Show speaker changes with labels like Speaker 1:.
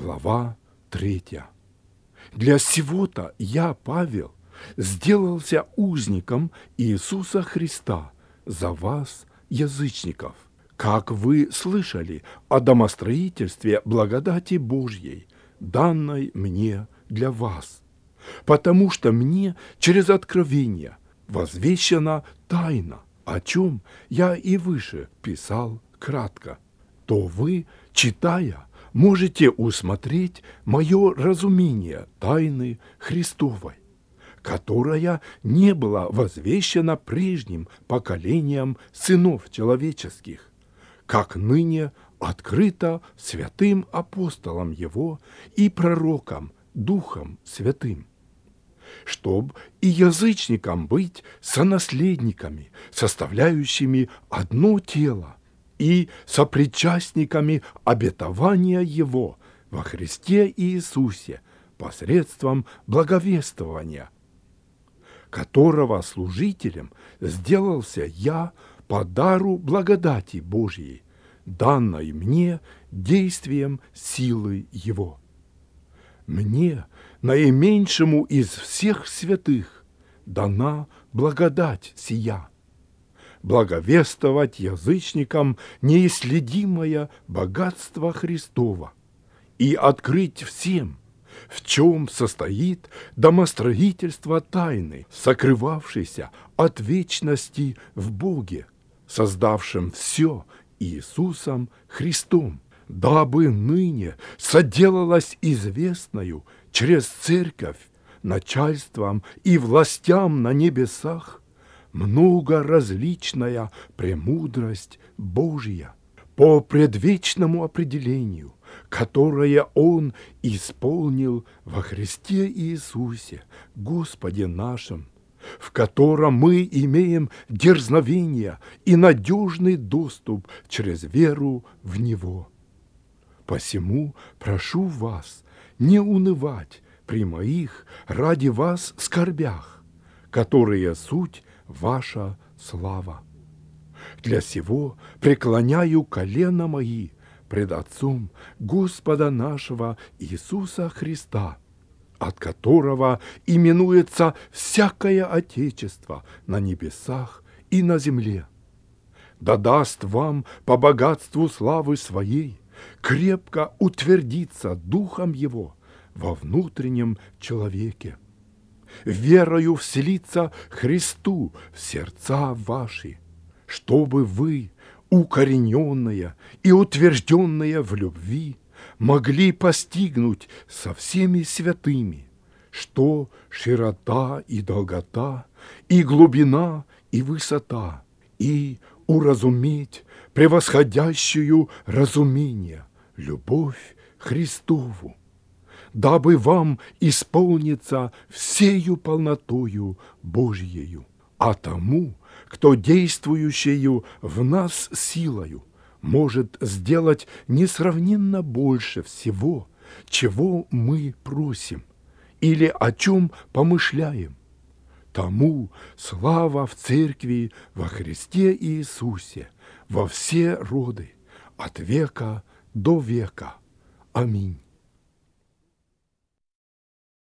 Speaker 1: Глава 3. Для сего-то я, Павел, сделался узником Иисуса Христа за вас, язычников, как вы слышали о домостроительстве благодати Божьей, данной мне для вас, потому что мне через откровение возвещена тайна, о чем я и выше писал кратко, то вы, читая, можете усмотреть мое разумение тайны Христовой, которая не была возвещена прежним поколениям сынов человеческих, как ныне открыто святым апостолам Его и пророкам Духом Святым, чтоб и язычникам быть сонаследниками, составляющими одно тело, и сопричастниками обетования Его во Христе Иисусе посредством благовествования, которого служителем сделался я по дару благодати Божьей, данной мне действием силы Его. Мне, наименьшему из всех святых, дана благодать сия, благовествовать язычникам неисследимое богатство Христова и открыть всем, в чем состоит домостроительство тайны, сокрывавшейся от вечности в Боге, создавшем все Иисусом Христом, дабы ныне соделалось известною через Церковь начальствам и властям на небесах многоразличная премудрость Божья по предвечному определению, которое Он исполнил во Христе Иисусе, Господе нашим, в котором мы имеем дерзновение и надежный доступ через веру в Него. Посему прошу вас не унывать при моих ради вас скорбях, которые суть ваша слава. Для сего преклоняю колено мои пред Отцом Господа нашего Иисуса Христа, от которого именуется всякое Отечество на небесах и на земле. Да даст вам по богатству славы Своей крепко утвердиться Духом Его во внутреннем человеке, верою вселиться Христу в сердца ваши, чтобы вы, укорененные и утвержденные в любви, могли постигнуть со всеми святыми, что широта и долгота, и глубина и высота, и уразуметь превосходящую разумение, любовь Христову, дабы вам исполниться всею полнотою Божьею, а тому, кто действующую в нас силою может сделать несравненно больше всего, чего мы просим или о чем помышляем. Тому слава в Церкви во Христе Иисусе во все роды, от века до века. Аминь.